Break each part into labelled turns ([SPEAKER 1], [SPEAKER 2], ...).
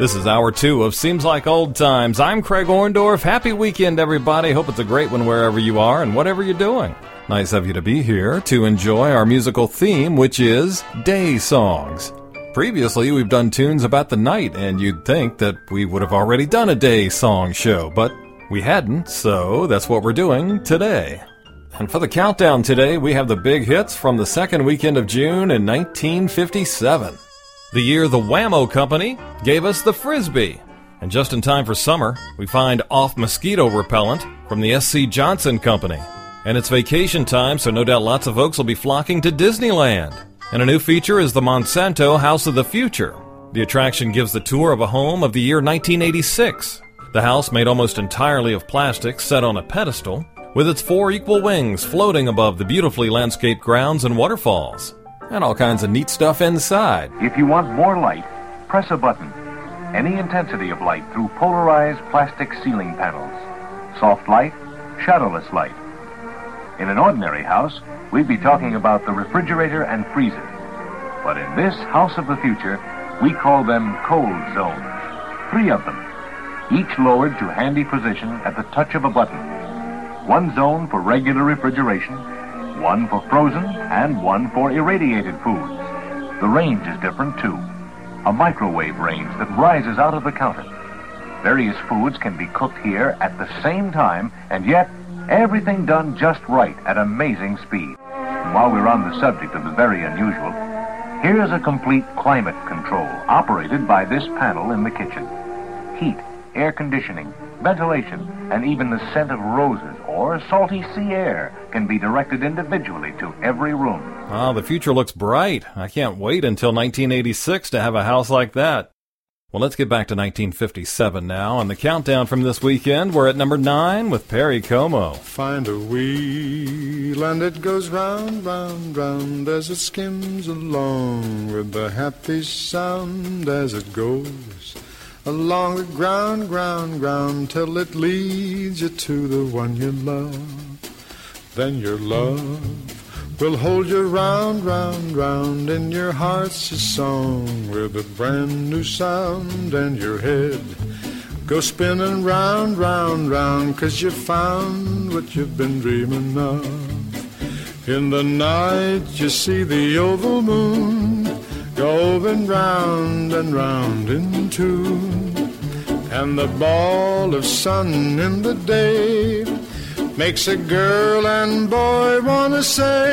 [SPEAKER 1] This is hour 2 of Seems Like Old Times. I'm Craig Orndorff. Happy weekend, everybody. Hope it's a great one wherever you are and whatever you're doing. Nice of you to be here to enjoy our musical theme, which is day songs. Previously, we've done tunes about the night, and you'd think that we would have already done a day song show, but we hadn't, so that's what we're doing today. And for the countdown today, we have the big hits from the second weekend of June in 1957. The year the Wham-O Company gave us the Frisbee. And just in time for summer, we find Off Mosquito Repellent from the S.C. Johnson Company. And it's vacation time, so no doubt lots of folks will be flocking to Disneyland. And a new feature is the Monsanto House of the Future. The attraction gives the tour of a home of the year 1986. The house, made almost entirely of plastic, set on a pedestal, with its 4 equal wings floating above the beautifully landscaped grounds and waterfalls. And all kinds of neat stuff inside.
[SPEAKER 2] If you want more light, press a button. Any intensity of light through polarized plastic ceiling panels. Soft light, shadowless light. In an ordinary house, we'd be talking about the refrigerator and freezer. But in this house of the future, we call them cold zones. 3 of them, each lowered to handy position at the touch of a button. 1 zone for regular refrigeration, 1 for frozen, and 1 for irradiated foods. The range is different, too. A microwave range that rises out of the counter. Various foods can be cooked here at the same time, and yet everything done just right at amazing speed. And while we're on the subject of the very unusual, here's a complete climate control operated by this panel in the kitchen. Heat, air conditioning, ventilation, and even the scent of roses or salty sea air can be directed individually to every room.
[SPEAKER 1] Oh, the future looks bright. I can't wait until 1986 to have a house like that. Well, let's get back to 1957 now, and the countdown from this weekend. We're at number 9 with Perry Como.
[SPEAKER 3] Find a wheel and it goes round, round, round as it skims along with the happy sound as it goes along the ground, ground, ground till it leads you to the one you love. Then your love will hold you round, round, round in your heart's a song with a brand new sound, and your head go spinning round, round, round 'cause you found what you've been dreaming of. In the night you see the oval moon going round and round in tune, and the ball of sun in the day makes a girl and boy wanna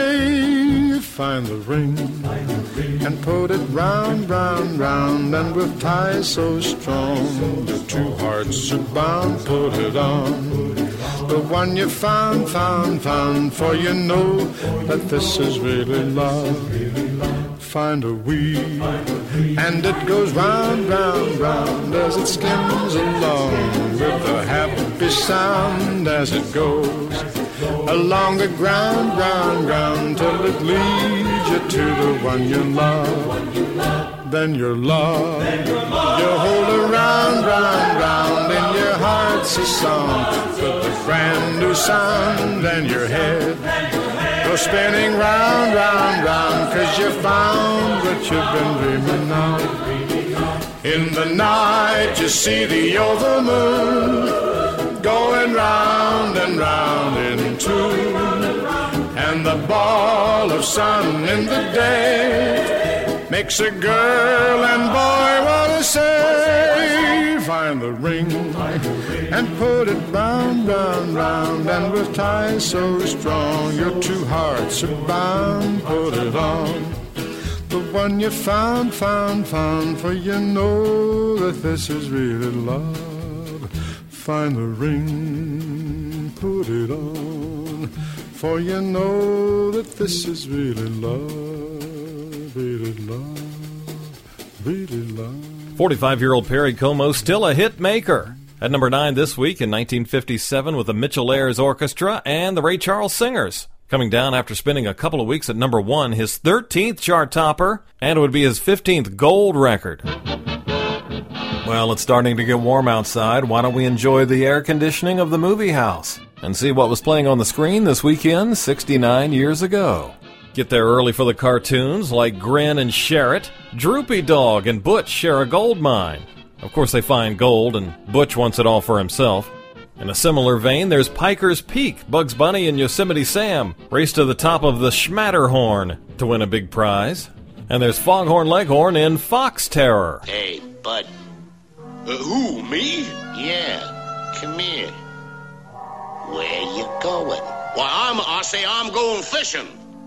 [SPEAKER 3] say, find the ring and put it round, round, round, and with ties so strong the 2 hearts are bound. Put it on, the one you found, found, found, for you know that this is really love. Find a wheel, and it goes round, round, round as it skims along with a happy sound as it goes along the ground, ground, ground till it leads you to the one you love. Then your love, you hold her round, round, round in your heart's a song with a brand new sound, and your head go spinning round, round, round 'cause you found what you've been dreaming of. In the night you see the oval moon going round and round in tune, and the ball of sun in the day makes a girl and boy wanna say, find the ring and put it round, round, round, and with ties so strong your 2 hearts are bound. Put it on, the one you found, found, found, for you know that this is really love. Find the ring, put it on, for you know that this is really love, really love, really love.
[SPEAKER 1] 45-year-old Perry Como still a hit maker. At number 9 this week in 1957 with the Mitchell Ayers Orchestra and the Ray Charles Singers. Coming down after spending a couple of weeks at number 1, his 13th chart topper, and it would be his 15th gold record. Well, it's starting to get warm outside. Why don't we enjoy the air conditioning of the movie house and see what was playing on the screen this weekend 69 years ago. Get there early for the cartoons like Grin and Share It, Droopy Dog and Butch Share a Gold Mine, Of course, they find gold, and Butch wants it all for himself. In a similar vein, there's Piker's Peak. Bugs Bunny and Yosemite Sam race to the top of the Schmatterhorn to win a big prize. And there's Foghorn Leghorn in Fox Terror.
[SPEAKER 4] Hey, Bud.
[SPEAKER 5] Who, me?
[SPEAKER 4] Yeah, come here. Where you going?
[SPEAKER 5] Why, I say I'm going fishing.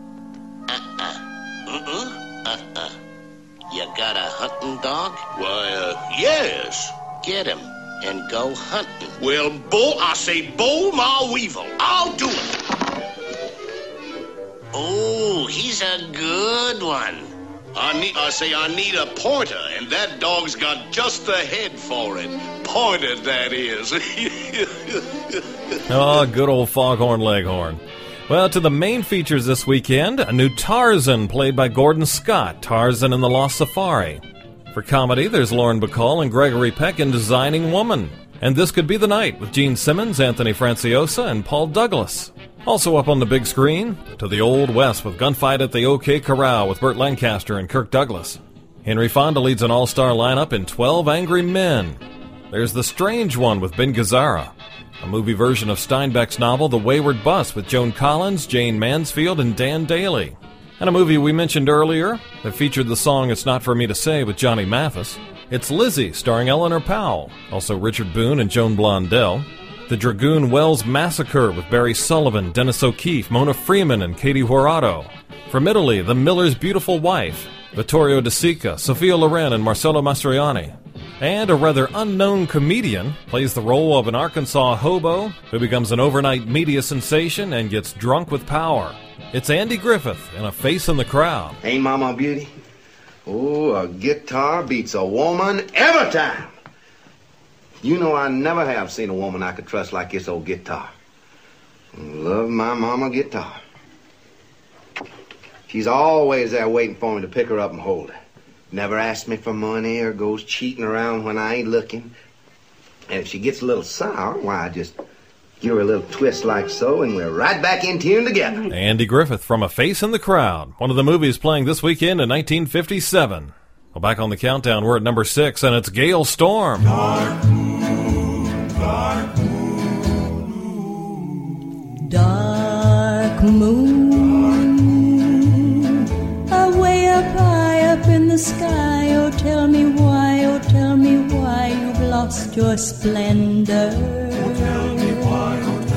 [SPEAKER 4] You got a hunting dog?
[SPEAKER 5] Why, yes.
[SPEAKER 4] Get him and go hunting.
[SPEAKER 5] Well, Bull Ma Weevil. I'll do it.
[SPEAKER 4] Oh, he's a good one.
[SPEAKER 5] I need a pointer, and that dog's got just the head for it. Pointed, that is.
[SPEAKER 1] Oh, good old Foghorn Leghorn. Well, to the main features this weekend, a new Tarzan played by Gordon Scott, Tarzan and the Lost Safari. For comedy, there's Lauren Bacall and Gregory Peck in Designing Woman. And This Could Be the Night with Gene Simmons, Anthony Franciosa, and Paul Douglas. Also up on the big screen, To the Old West with Gunfight at the OK Corral with Burt Lancaster and Kirk Douglas. Henry Fonda leads an all-star lineup in 12 Angry Men. There's The Strange One with Ben Gazzara, a movie version of Steinbeck's novel The Wayward Bus with Joan Collins, Jane Mansfield, and Dan Daly. And a movie we mentioned earlier that featured the song It's Not For Me to Say with Johnny Mathis. It's Lizzie, starring Eleanor Powell, also Richard Boone and Joan Blondell. The Dragoon Wells Massacre with Barry Sullivan, Dennis O'Keefe, Mona Freeman, and Katie Huarato. From Italy, The Miller's Beautiful Wife, Vittorio De Sica, Sophia Loren, and Marcello Mastroianni. And a rather unknown comedian plays the role of an Arkansas hobo who becomes an overnight media sensation and gets drunk with power. It's Andy Griffith in A Face in the Crowd.
[SPEAKER 6] Ain't Mama a beauty? Oh, a guitar beats a woman every time. You know I never have seen a woman I could trust like this old guitar. Love my mama guitar. She's always there waiting for me to pick her up and hold her. Never asks me for money or goes cheating around when I ain't looking. And if she gets a little sour, why, I just give her a little twist like so, and we're right back in tune together.
[SPEAKER 1] Andy Griffith from A Face in the Crowd, one of the movies playing this weekend in 1957. Well, back on the countdown, we're at number 6, and it's Gale Storm.
[SPEAKER 7] Dark moon, dark moon,
[SPEAKER 8] dark moon, away up high up in the sky. Oh, tell me why you've lost your splendor.
[SPEAKER 7] Oh, tell me why,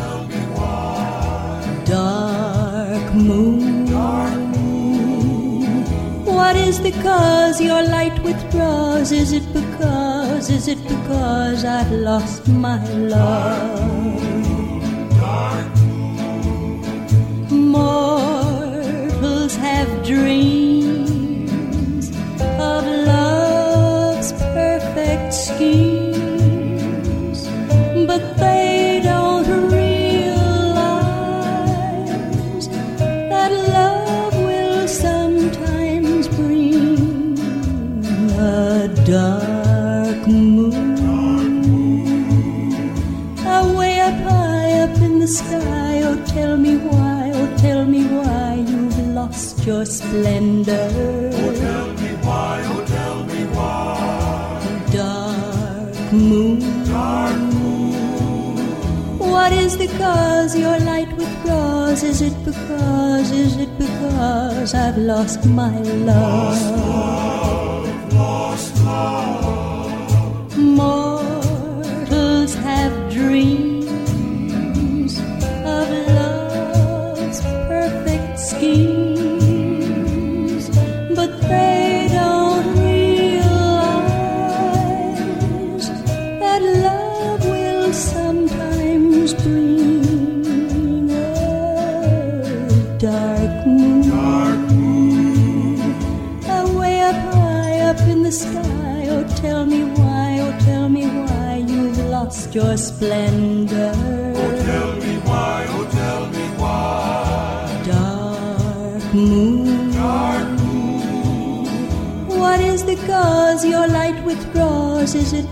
[SPEAKER 8] dark moon,
[SPEAKER 7] dark moon,
[SPEAKER 8] what is the cause your light withdraws? Is it because I've lost my love?
[SPEAKER 7] Dark moon,
[SPEAKER 8] mortals have dreams of love's perfect schemes, but they don't realize that love will sometimes bring a dark moon, away up high up in the sky. Oh, tell me why you've lost your splendor.
[SPEAKER 7] oh, tell me why,
[SPEAKER 8] Dark moon,
[SPEAKER 7] dark moon,
[SPEAKER 8] what is the cause your light withdraws? Is it because I've lost my love?
[SPEAKER 7] lost love,
[SPEAKER 8] Mortals have dreams of love's perfect schemes, but they don't realize that love will sometimes bring a dark moon,
[SPEAKER 7] dark moon,
[SPEAKER 8] away up high up in the sky. Oh, tell me why you've lost your splendor.
[SPEAKER 7] tell me why,
[SPEAKER 8] Dark moon,
[SPEAKER 7] dark moon,
[SPEAKER 8] what is the cause your light withdraws? Is it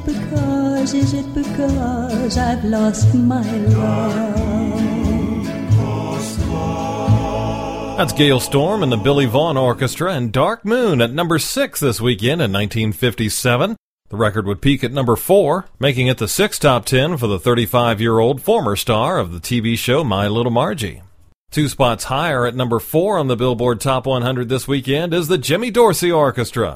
[SPEAKER 8] because I've lost my love?
[SPEAKER 7] lost love.
[SPEAKER 1] That's Gale Storm and the Billy Vaughn Orchestra and Dark Moon at number 6 this weekend in 1957. The record would peak at number 4, making it the 6th top 10 for the 35-year-old former star of the TV show My Little Margie. 2 spots higher at number 4 on the Billboard Top 100 this weekend is the Jimmy Dorsey Orchestra.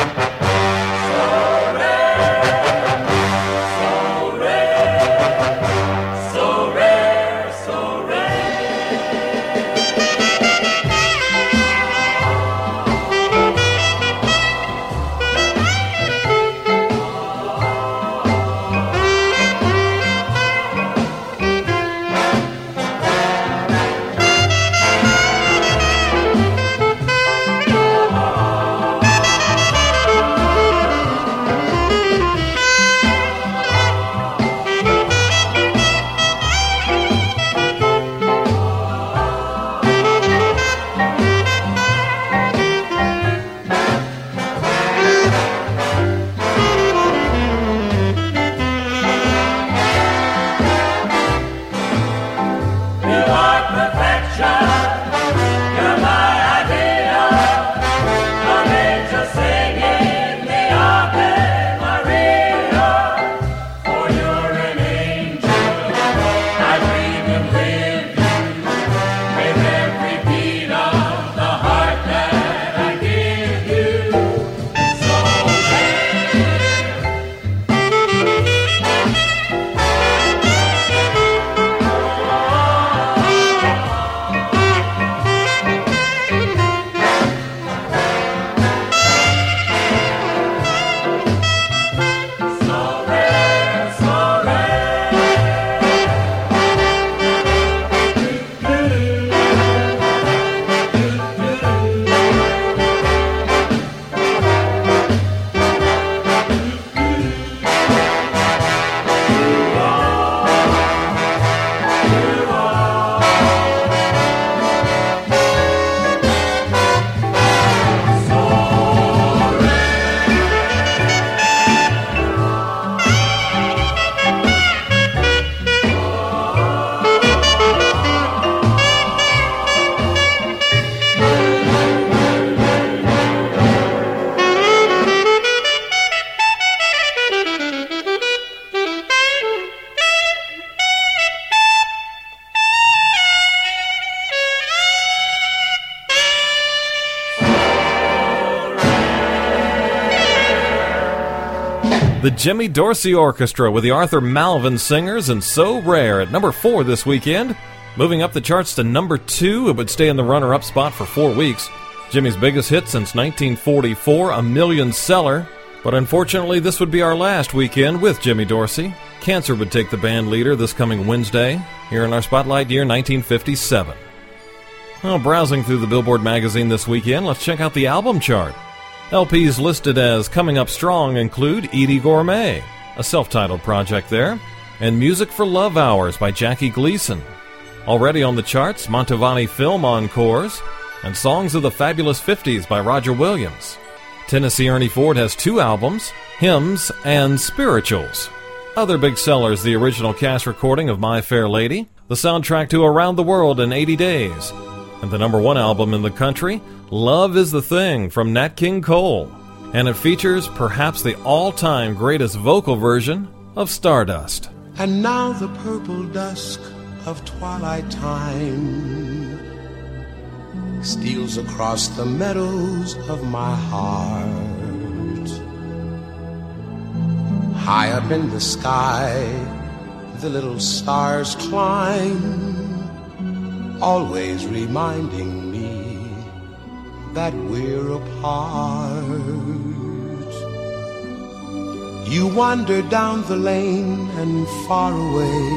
[SPEAKER 1] The Jimmy Dorsey Orchestra with the Arthur Malvin Singers and So Rare at number 4 this weekend. Moving up the charts to number 2, it would stay in the runner-up spot for 4 weeks. Jimmy's biggest hit since 1944, a million seller. But unfortunately, this would be our last weekend with Jimmy Dorsey. Cancer would take the band leader this coming Wednesday, here in our spotlight year 1957. Well, browsing through the Billboard magazine this weekend, let's check out the album chart. LPs listed as coming up strong include Edie Gourmet, a self-titled project there, and Music for Love Hours by Jackie Gleason. Already on the charts, Mantovani Film Encores, and Songs of the Fabulous 50s by Roger Williams. Tennessee Ernie Ford has 2 albums, Hymns and Spirituals. Other big sellers, the original cast recording of My Fair Lady, the soundtrack to Around the World in 80 Days, and the number 1 album in the country, Love is the Thing from Nat King Cole. And it features perhaps the all-time greatest vocal version of Stardust.
[SPEAKER 9] And now the purple dusk of twilight time steals across the meadows of my heart. High up in the sky, the little stars climb, always reminding me that we're apart. You wander down the lane and far away,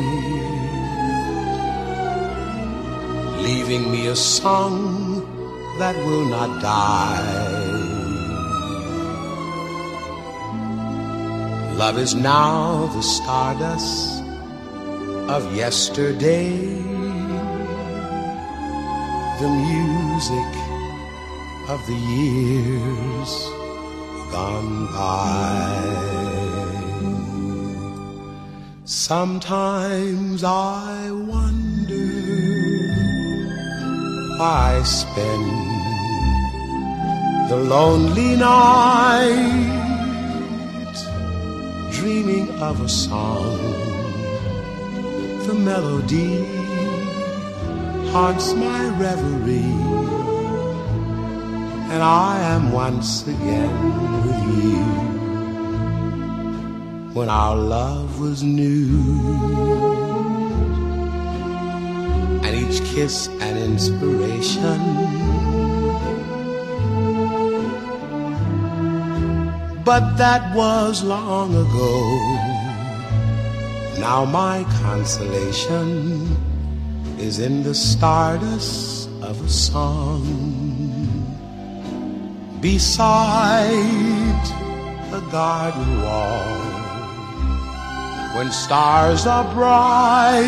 [SPEAKER 9] leaving me a song that will not die. Love is now the stardust of yesterday, the music of the years gone by. Sometimes I wonder why I spend the lonely night dreaming of a song. The melody haunts my reverie, and I am once again with you. When our love was new, and each kiss an inspiration, but that was long ago. Now my consolation is in the stardust of a song beside a garden wall. When stars are bright,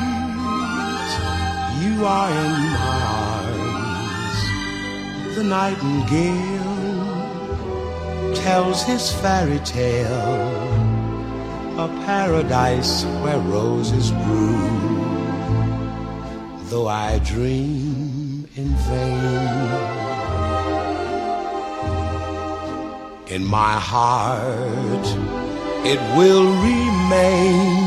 [SPEAKER 9] you are in my arms. The nightingale tells his fairy tale, a paradise where roses bloom. Though I dream in vain, in my heart it will remain,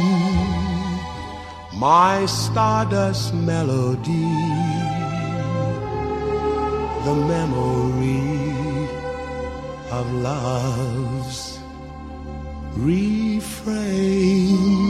[SPEAKER 9] my stardust melody, the memory of love's refrain.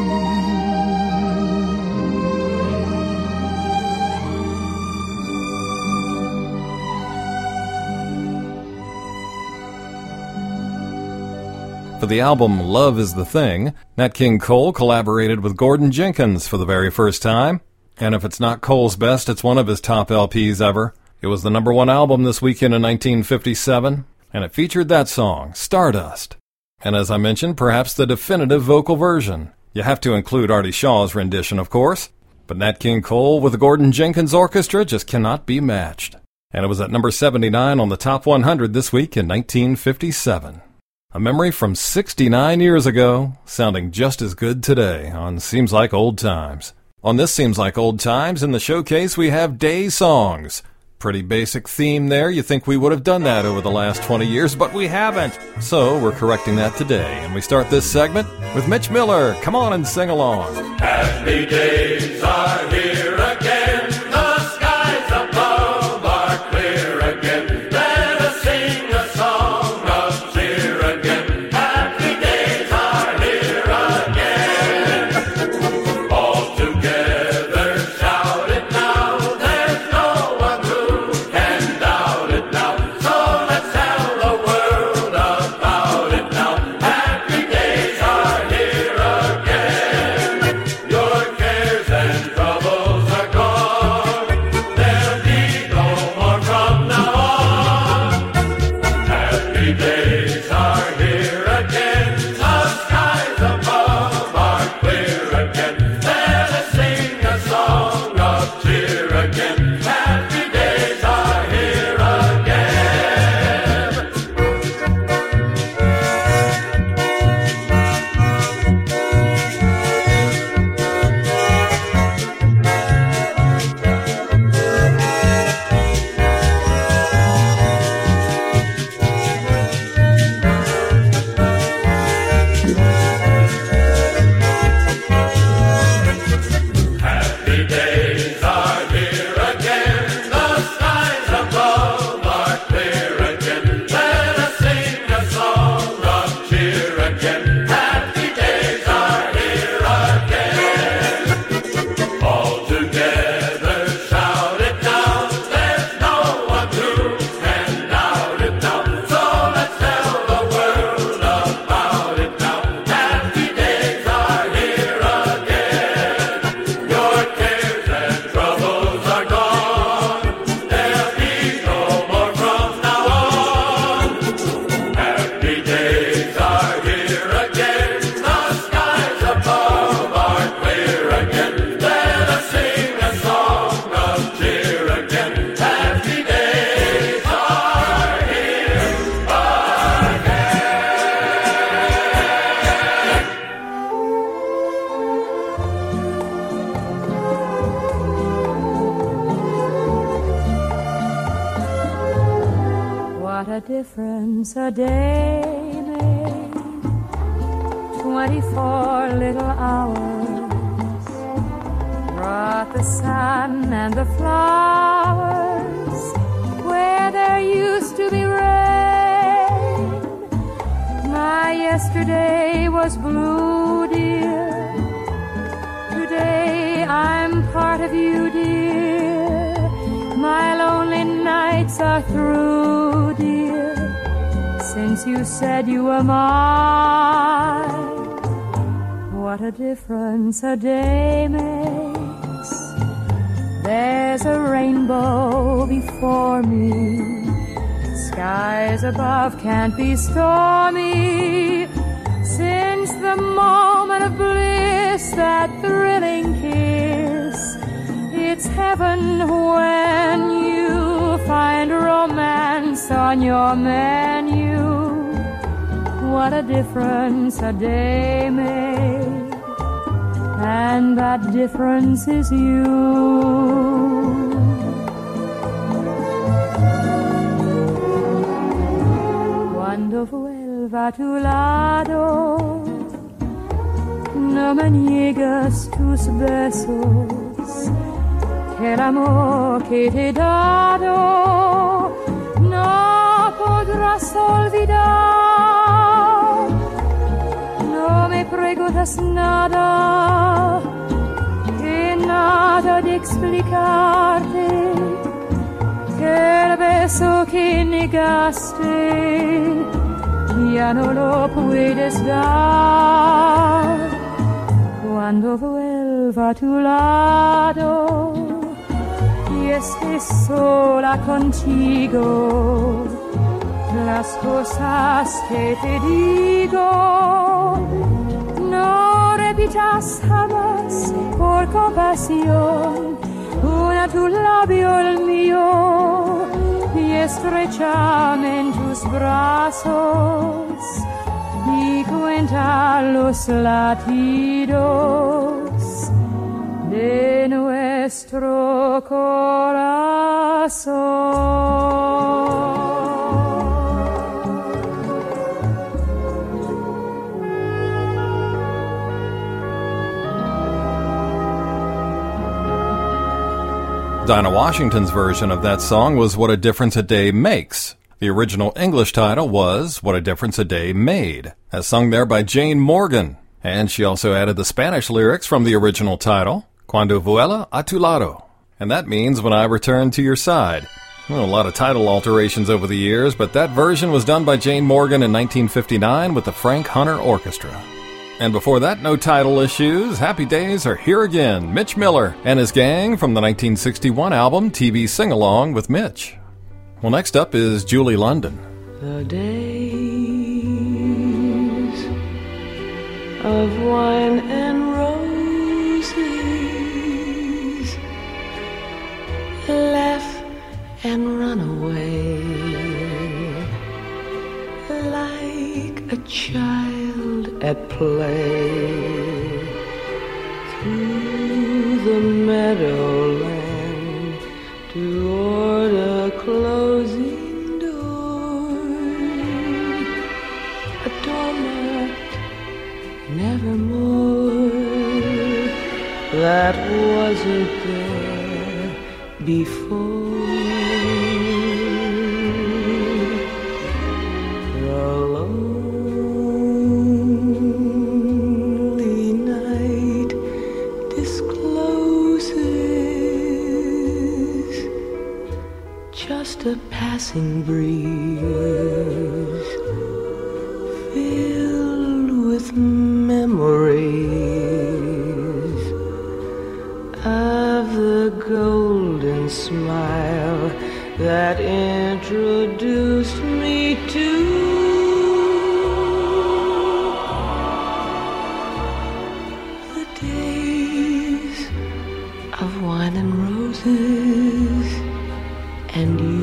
[SPEAKER 1] For the album Love is the Thing, Nat King Cole collaborated with Gordon Jenkins for the very first time. And if it's not Cole's best, it's one of his top LPs ever. It was the #1 album this weekend in 1957, and it featured that song, Stardust. And as I mentioned, perhaps the definitive vocal version. You have to include Artie Shaw's rendition, of course, but Nat King Cole with the Gordon Jenkins Orchestra just cannot be matched. And it was at number 79 on the Top 100 this week in 1957. A memory from 69 years ago, sounding just as good today on Seems Like Old Times. On this Seems Like Old Times, in the showcase, we have day songs. Pretty basic theme there. You think we would have done that over the last 20 years, but we haven't. So we're correcting that today. And we start this segment with Mitch Miller. Come on and sing along.
[SPEAKER 7] Happy days are here again. The skies above are clear again. Let us sing a song of cheer again. Happy days are here again. All together shout it now. There's no one who can doubt it now. So let's tell the world about it now. Happy days are here again. Your cares and troubles are gone. There'll be no more from now on. Happy days are here again. The skies above are clear again. Let us sing a song of cheer again. Happy days are here again. Happy days are here again. The skies above are clear again. Let us sing a song of cheer again. Happy days are here again. All together shout it now. There's no one who can doubt it now. So let's tell the world about it now. Happy days are here again. Your cares and troubles are gone. There'll be no more from now on. Happy days are here again. The skies above are clear again. Let us sing a song of cheer again. Happy days are here
[SPEAKER 8] What a difference a day made
[SPEAKER 10] 24 little hours brought the sun and the flowers where there used to be rain. My yesterday was blue, dear. Today I'm part of you, dear. My lonely nights are through, dear, since you said you were mine. What a difference a day makes. There's a rainbow before me. Skies above can't be stormy. Since the moment of bliss, that thrilling kiss, it's heaven when you find romance on your menu. What a difference a day made, and that difference is you. Cuando vuelva a tu lado, no me niegues tus besos, que el amor que te he dado no podrás olvidar. No me preguntas nada, que nada de explicarte, que el beso que negaste ya no lo puedes dar. Cuando vuelva a tu lado y esté sola contigo, las cosas que te digo no repitas jamás por compasión. Una a tu labio el mío y estrechame en tus brazos y cuenta los latidos de nuestro corazón.
[SPEAKER 1] Dinah Washington's version of that song was What a Difference a Day Makes. The original English title was What a Difference a Day Made, as sung there by Jane Morgan. And she also added the Spanish lyrics from the original title, Cuando vuela a tu lado. And that means when I return to your side. Well, a lot of title alterations over the years, but that version was done by Jane Morgan in 1959 with the Frank Hunter Orchestra. And before that, no title issues. Happy Days are here again. Mitch Miller and his gang from the 1961 album TV Sing-Along with Mitch. Well, next up is Julie London.
[SPEAKER 11] The days of wine and roses, laugh and run away like a child at play through the meadowland toward a closing door. A doormat nevermore that wasn't there before. A passing breeze filled with memories of the golden smile that introduced me to the days of wine and roses and you.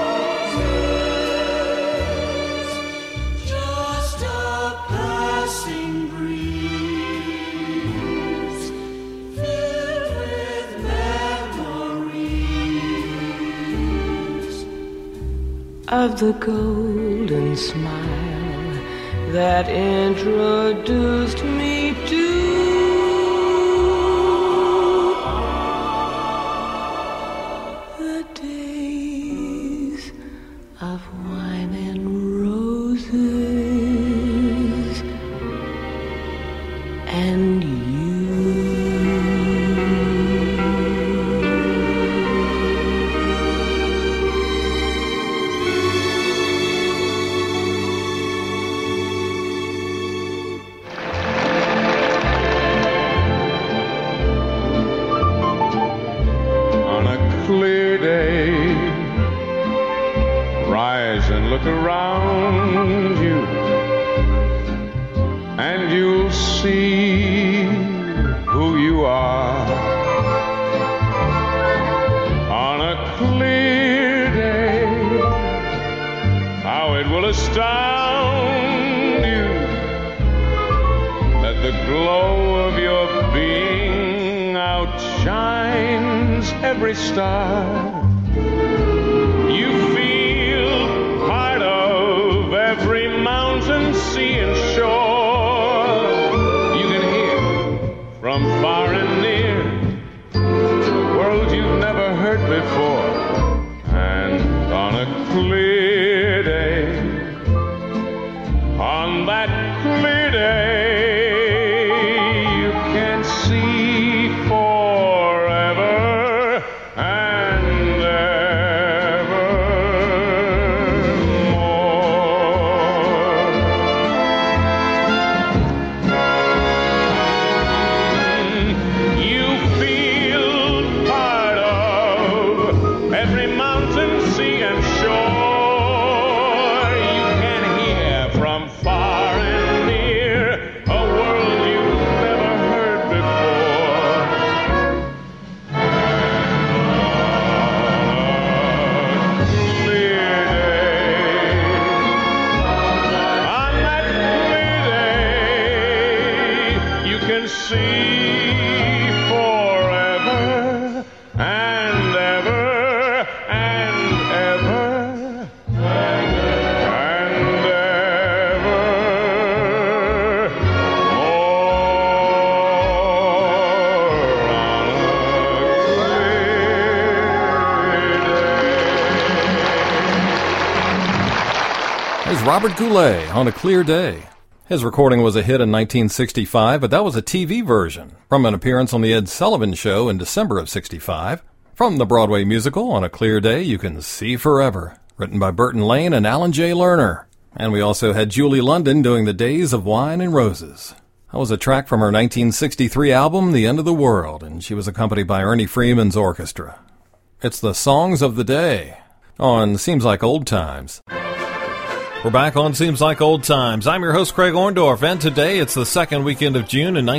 [SPEAKER 7] Just a passing
[SPEAKER 11] of the golden smile that introduced me to the days of wine and roses and you.
[SPEAKER 12] Look around you, and you'll see who you are. On a clear day, how it will astound you that the glow of your being outshines every star. Every mountain, sea, and shore, you can hear from far and near a world you've never heard before. And on a clear day, on that clear day, you can see forever and ever.
[SPEAKER 1] Robert Goulet, On a Clear Day. His recording was a hit in 1965, but that was a TV version from an appearance on The Ed Sullivan Show in December of '65. From the Broadway musical, On a Clear Day, You Can See Forever, written by Burton Lane and Alan J. Lerner. And we also had Julie London doing The Days of Wine and Roses. That was a track from her 1963 album, The End of the World, and she was accompanied by Ernie Freeman's orchestra. It's the Songs of the Day on Seems Like Old Times. We're back on Seems Like Old Times. I'm your host, Craig Orndorff, and today it's the second weekend of June in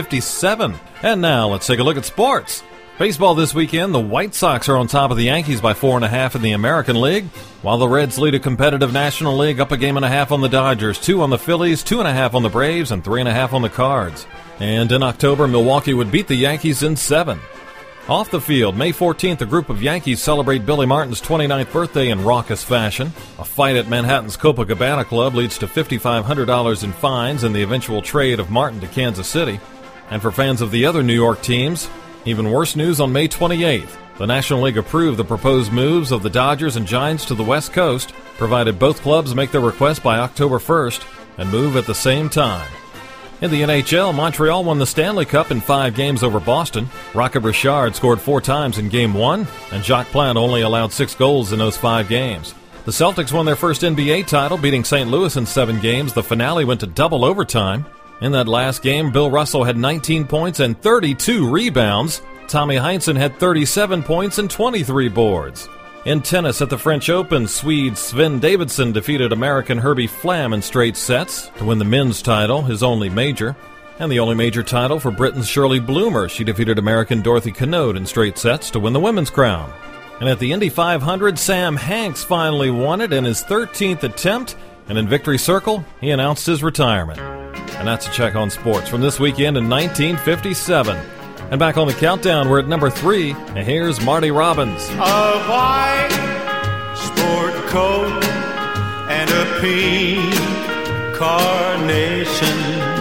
[SPEAKER 1] 1957. And now, let's take a look at sports. Baseball this weekend, the White Sox are on top of the Yankees by 4.5 in the American League, while the Reds lead a competitive National League up 1.5 on the Dodgers, 2 on the Phillies, 2.5 on the Braves, and 3.5 on the Cards. And in October, Milwaukee would beat the Yankees in 7. Off the field, May 14th, a group of Yankees celebrate Billy Martin's 29th birthday in raucous fashion. A fight at Manhattan's Copacabana Club leads to $5,500 in fines and the eventual trade of Martin to Kansas City. And for fans of the other New York teams, even worse news on May 28th. The National League approved the proposed moves of the Dodgers and Giants to the West Coast, provided both clubs make their request by October 1st and move at the same time. In the NHL, Montreal won the Stanley Cup in 5 games over Boston. Rocket Richard scored 4 times in Game 1, and Jacques Plante only allowed 6 goals in those 5 games. The Celtics won their first NBA title, beating St. Louis in 7 games. The finale went to double overtime. In that last game, Bill Russell had 19 points and 32 rebounds. Tommy Heinsohn had 37 points and 23 boards. In tennis at the French Open, Swede Sven Davidson defeated American Herbie Flam in straight sets to win the men's title, his only major, and the only major title for Britain's Shirley Bloomer. She defeated American Dorothy Cannode in straight sets to win the women's crown. And at the Indy 500, Sam Hanks finally won it in his 13th attempt, and in Victory Circle, he announced his retirement. And that's a check on sports from this weekend in 1957. And back on the countdown, we're at number 3, and here's Marty Robbins.
[SPEAKER 13] A white sport
[SPEAKER 3] coat and a pink carnation.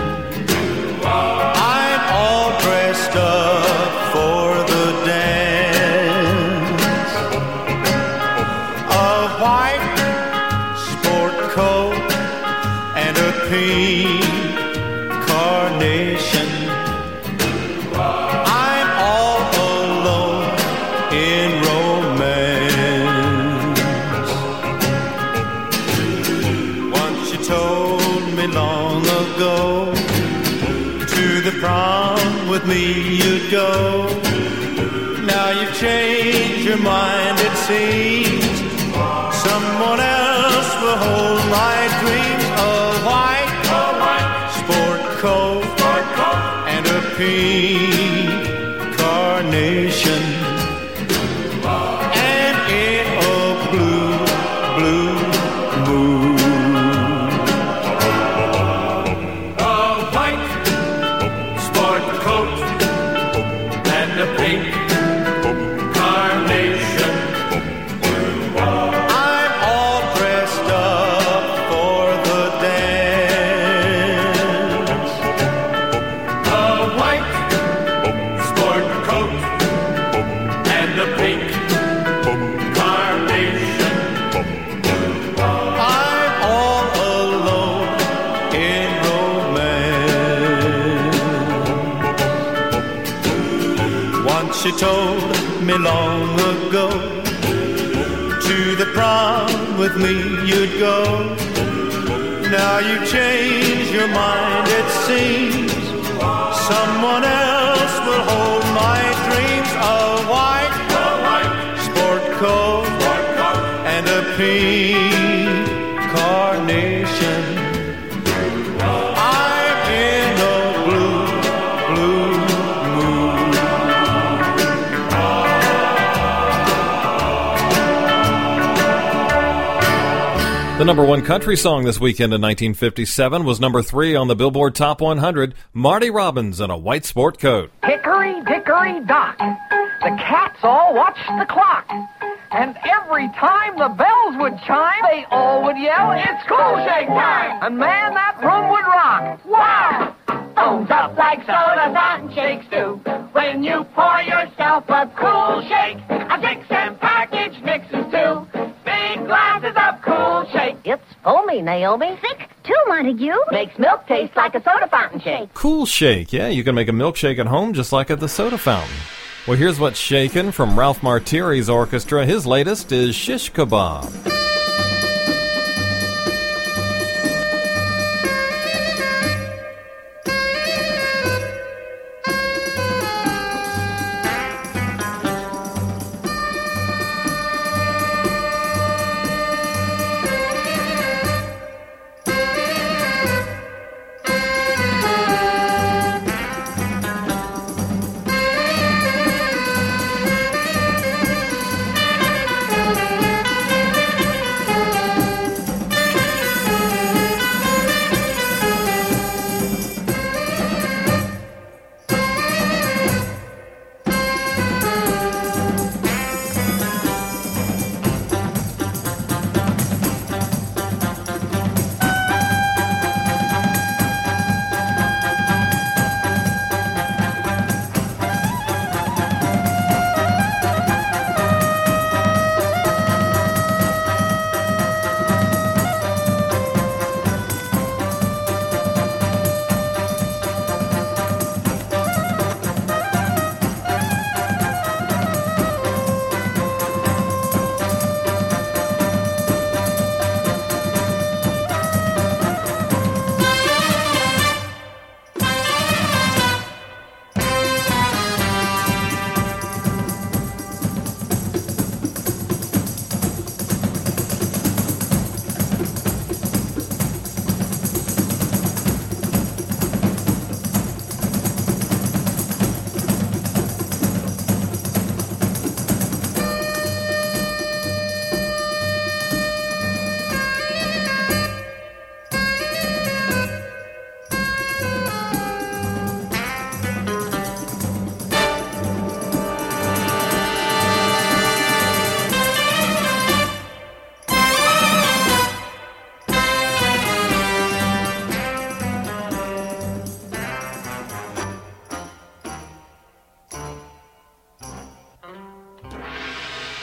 [SPEAKER 3] I'm all dressed up for the dance. A white sport coat and a pink carnation. I'm all alone in romance. Once you told me long ago, to the prom with me you'd go. Now you've changed your mind, it seems. Someone else will hold my dreams. A white sport coat and a pink carnation, and in a blue, blue moon.
[SPEAKER 7] A white sport coat and a pink carnation.
[SPEAKER 3] I'm all dressed up for the dance.
[SPEAKER 7] A white sport coat and a pink carnation.
[SPEAKER 3] I'm all alone in romance. Once you told me long ago, to the prom with me you'd go. Now you've changed your mind, it seems. Someone else will hold my dreams. A white sport coat and a pink carnation. I'm in a blue, blue moon.
[SPEAKER 1] The number one country song this weekend in 1957 was number 3 on the Billboard Top 100, Marty Robbins in a White Sport Coat.
[SPEAKER 13] Hickory dickory dock, the cats all watched the clock. And every time the bells would chime, they all would yell, "It's Cool Shake time!" And man, that room would rock. Wow! Foams up like soda fountain shakes do. When you pour yourself a Cool Shake, a Dixon package mixes too. Big glasses of Cool Shake.
[SPEAKER 14] It's foamy, Naomi. Thick, too, Montague.
[SPEAKER 13] Makes milk taste like a soda fountain shake.
[SPEAKER 1] Cool Shake. Yeah, you can make a milkshake at home just like at the soda fountain. Well, here's what's shaking from Ralph Martiri's orchestra. His latest is Shish Kebab.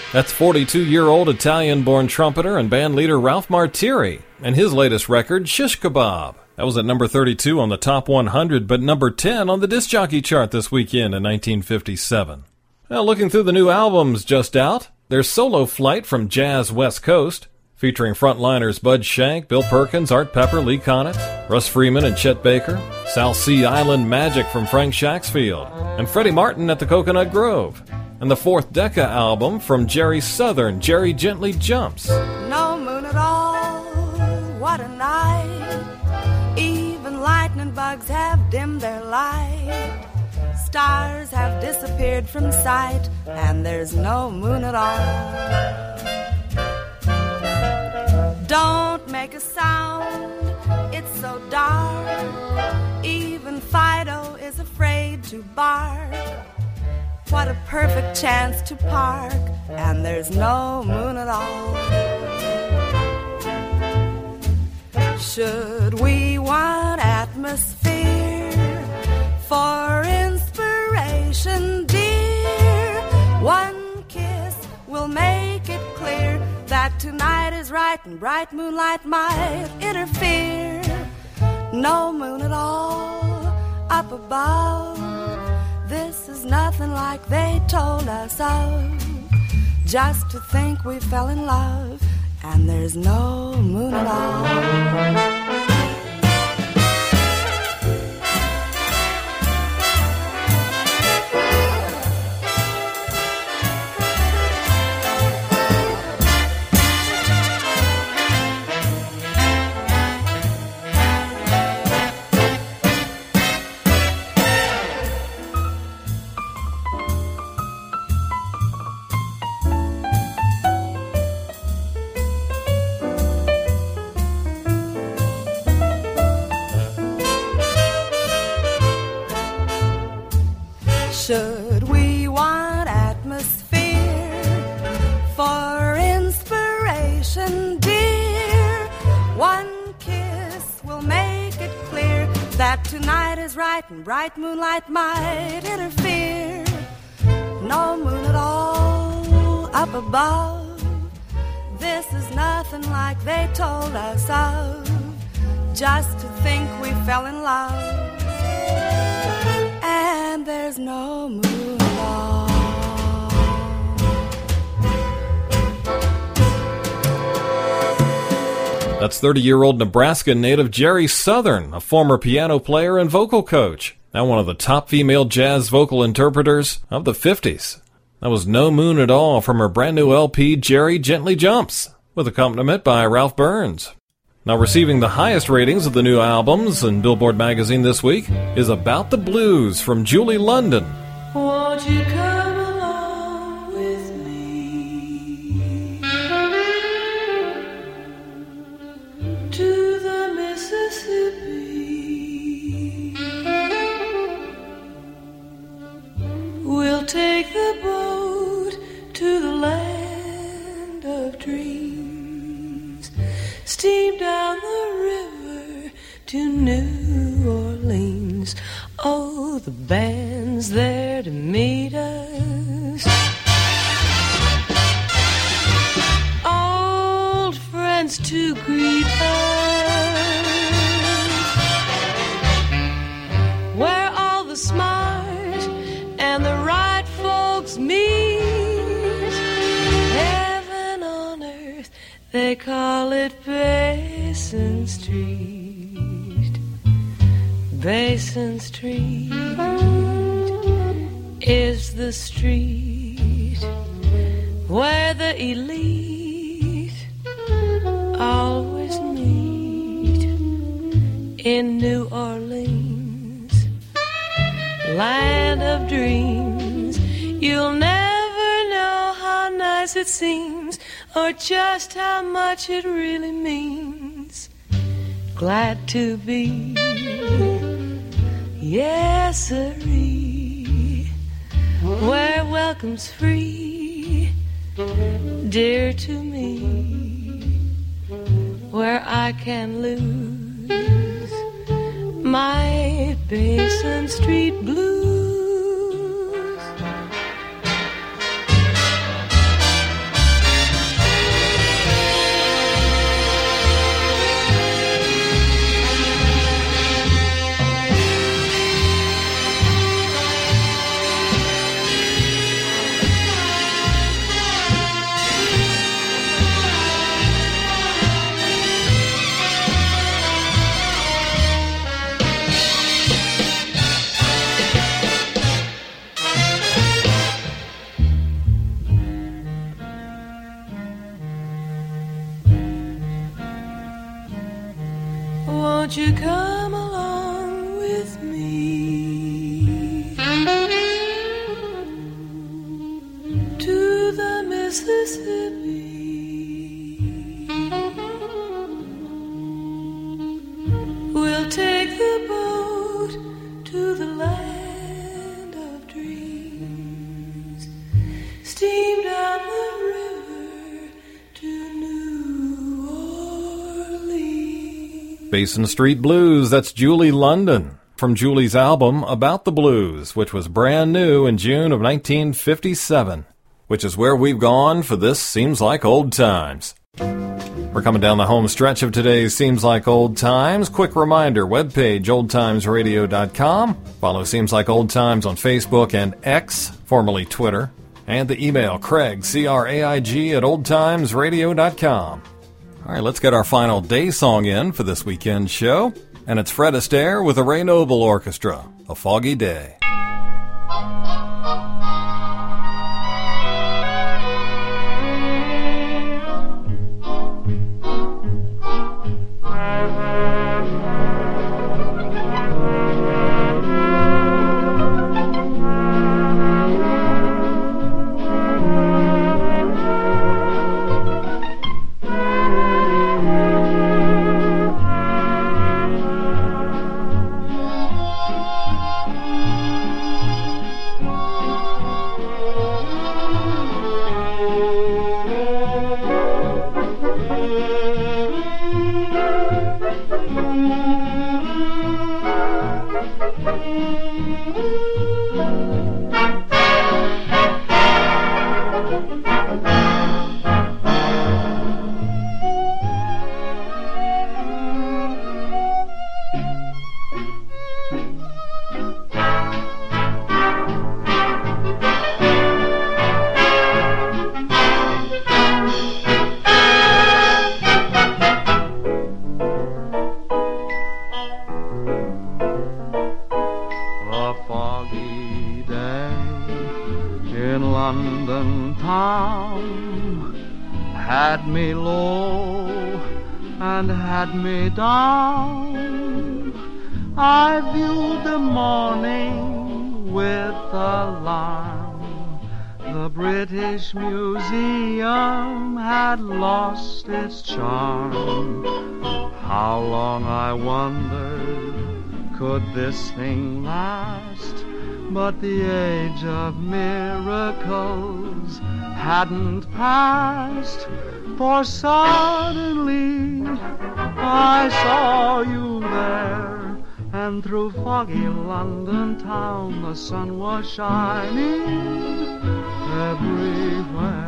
[SPEAKER 1] That's 42-year-old Italian-born trumpeter and bandleader Ralph Martiri and his latest record, Shish Kebab. That was at number 32 on the Top 100, but number 10 on the disc jockey chart this weekend in 1957. Now, looking through the new albums just out, there's Solo Flight from Jazz West Coast, featuring frontliners Bud Shank, Bill Perkins, Art Pepper, Lee Konitz, Russ Freeman and Chet Baker, South Sea Island Magic from Frank Shaxfield, and Freddie Martin at the Coconut Grove, and the Fourth Decca album from Jerry Southern, Jerry Gently Jumps.
[SPEAKER 15] No moon at all, what a night. Even lightning bugs have dimmed their light. Stars have disappeared from sight, and there's no moon at all. Don't make a sound, it's so dark. Even Fido is afraid to bark. What a perfect chance to park, and there's no moon at all. Should we want atmosphere for inspiration, dear? One kiss will make it clear that tonight is right and bright moonlight might interfere. No moon at all up above. This is nothing like they told us of. Just to think we fell in love and there's no moon at all. Should we want atmosphere for inspiration, dear? One kiss will make it clear that tonight is right and bright moonlight might interfere. No moon at all up above. This is nothing like they told us of. Just to think we fell in love and there's no moon at all.
[SPEAKER 1] That's 30-year-old Nebraska native Jerry Southern, a former piano player and vocal coach, now one of the top female jazz vocal interpreters of the 50s. That was No Moon at All from her brand new LP, Jerry Gently Jumps, with accompaniment by Ralph Burns. Now, receiving the highest ratings of the new albums in Billboard magazine this week is About the Blues from Julie London.
[SPEAKER 11] Won't you come along with me to the Mississippi? We'll take the boat to the land of dreams, steam down the river to New Orleans. Oh, the band's there to meet us, old friends to greet us, where all the smart and the right folks meet. Heaven on earth, they call it Basin Street. Basin Street is the street where the elite always meet. In New Orleans, land of dreams, you'll never know how nice it seems or just how much it really means. Glad to be, yes sirree, where welcome's free, dear to me, where I can lose my Basin Street blues. Mississippi. We'll take the boat to the land of dreams, steam down the river to New Orleans.
[SPEAKER 1] Basin Street Blues, that's Julie London, from Julie's album About the Blues, which was brand new in June of 1957, which is where we've gone for this Seems Like Old Times. We're coming down the home stretch of today's Seems Like Old Times. Quick reminder, webpage oldtimesradio.com. Follow Seems Like Old Times on Facebook and X, formerly Twitter. And the email, Craig, C-R-A-I-G, at oldtimesradio.com. All right, let's get our final day song in for this weekend show. And it's Fred Astaire with the Ray Noble Orchestra, A Foggy Day.
[SPEAKER 16] Museum had lost its charm. How long, I wondered, could this thing last? But the age of miracles hadn't passed, for suddenly I saw you there, and through foggy London town the sun was shining everywhere.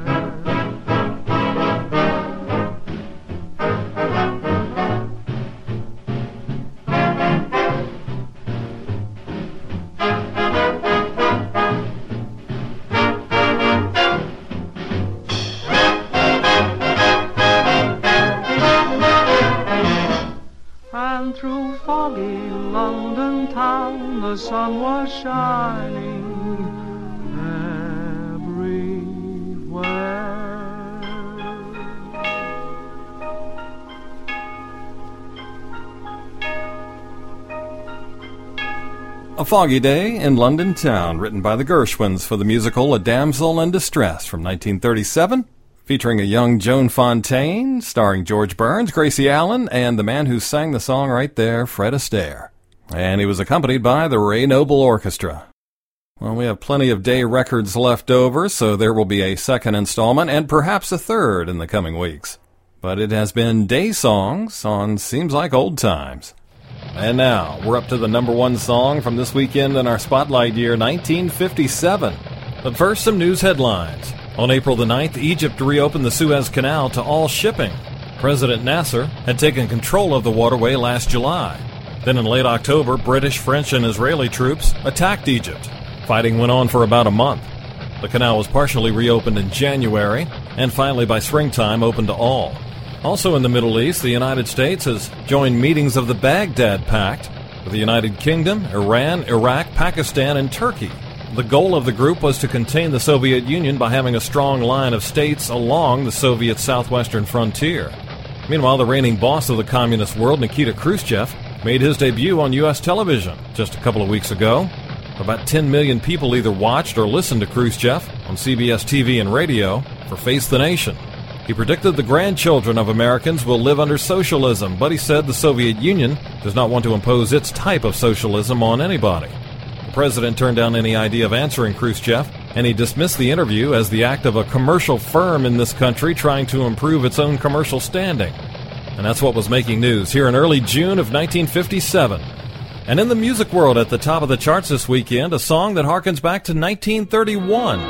[SPEAKER 16] And through foggy London town the sun was shining everywhere.
[SPEAKER 1] A Foggy Day in London Town, written by the Gershwins for the musical A Damsel in Distress from 1937, featuring a young Joan Fontaine, starring George Burns, Gracie Allen, and the man who sang the song right there, Fred Astaire. And he was accompanied by the Ray Noble Orchestra. Well, we have plenty of day records left over, so there will be a second installment and perhaps a third in the coming weeks. But it has been day songs on Seems Like Old Times. And now, we're up to the number one song from this weekend in our Spotlight year, 1957. But first, some news headlines. On April the 9th, Egypt reopened the Suez Canal to all shipping. President Nasser had taken control of the waterway last July. Then in late October, British, French, and Israeli troops attacked Egypt. Fighting went on for about a month. The canal was partially reopened in January, and finally by springtime opened to all. Also in the Middle East, the United States has joined meetings of the Baghdad Pact with the United Kingdom, Iran, Iraq, Pakistan, and Turkey. The goal of the group was to contain the Soviet Union by having a strong line of states along the Soviet southwestern frontier. Meanwhile, the reigning boss of the communist world, Nikita Khrushchev, made his debut on U.S. television just a couple of weeks ago. About 10 million people either watched or listened to Khrushchev on CBS TV and radio for Face the Nation. He predicted the grandchildren of Americans will live under socialism, but he said the Soviet Union does not want to impose its type of socialism on anybody. The president turned down any idea of answering Khrushchev, and he dismissed the interview as the act of a commercial firm in this country trying to improve its own commercial standing. And that's what was making news here in early June of 1957. And in the music world, at the top of the charts this weekend, a song that harkens back to 1931.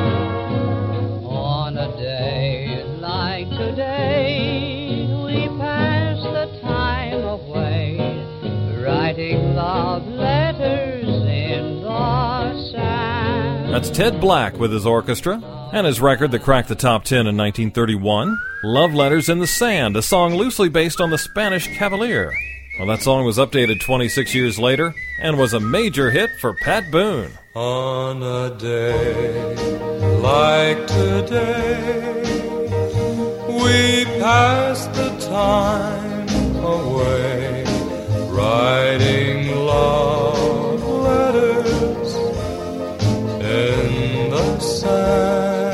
[SPEAKER 17] On a day like today, we pass the time away, writing love letters in the sand.
[SPEAKER 1] That's Ted Black with his orchestra, and his record that cracked the top 10 in 1931, Love Letters in the Sand, a song loosely based on the Spanish Cavalier. Well, that song was updated 26 years later and was a major hit for Pat Boone.
[SPEAKER 7] On a day like today, we pass the time away, writing love letters in the sand.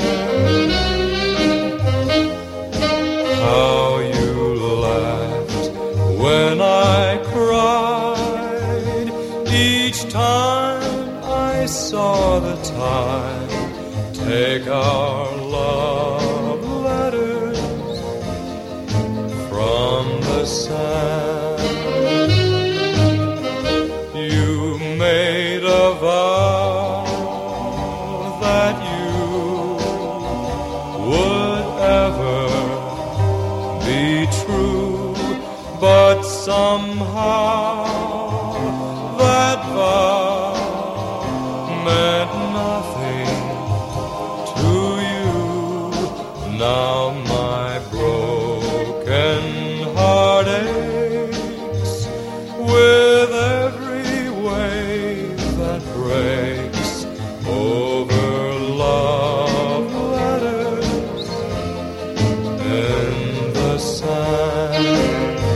[SPEAKER 7] How you laughed when I cried each time I saw the tide take our love letters from the sand. You made a vow that you would ever be true, but somehow that vow meant nothing to you. Now my broken heart aches with every wave that breaks over love letters in the sand.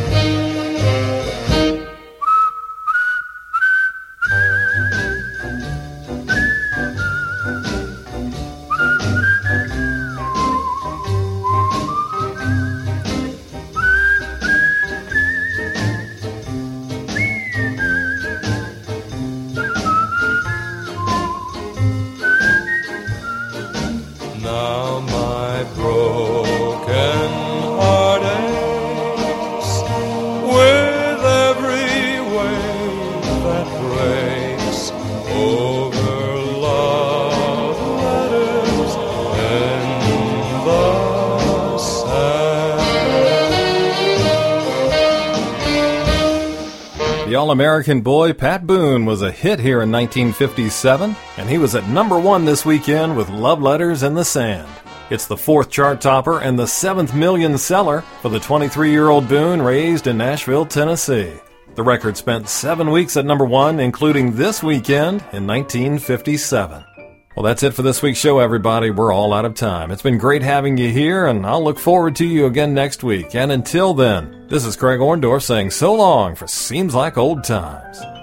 [SPEAKER 7] Now my broken heart aches with every wave that breaks over love letters in the sand.
[SPEAKER 1] The All-American boy Pat Boone was a hit here in 1957, and he was at number 1 this weekend with Love Letters in the Sand. It's the 4th chart topper and the 7th million seller for the 23-year-old Boone raised in Nashville, Tennessee. The record spent 7 weeks at number 1, including this weekend in 1957. Well, that's it for this week's show, everybody. We're all out of time. It's been great having you here, and I'll look forward to you again next week. And until then, this is Craig Orndorff saying so long for Seems Like Old Times.